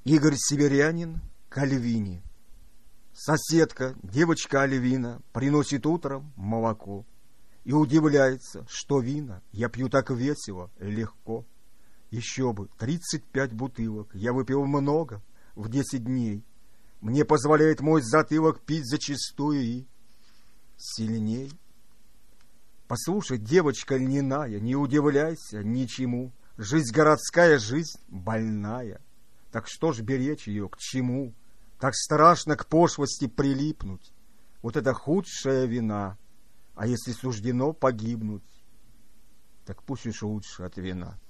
Игорь Северянин к Альвине. Соседка, девочка Альвина, приносит утром молоко и удивляется, что вина я пью так весело и легко. Еще бы, 35 бутылок, я выпил много в 10 дней. Мне позволяет мой затылок пить зачастую и сильней. Послушай, девочка льняная, не удивляйся ничему. Жизнь городская, жизнь больная. Так что ж беречь ее, к чему? Так страшно к пошлости прилипнуть. Вот это худшая вина. А если суждено погибнуть, так пусть уж лучше от вина.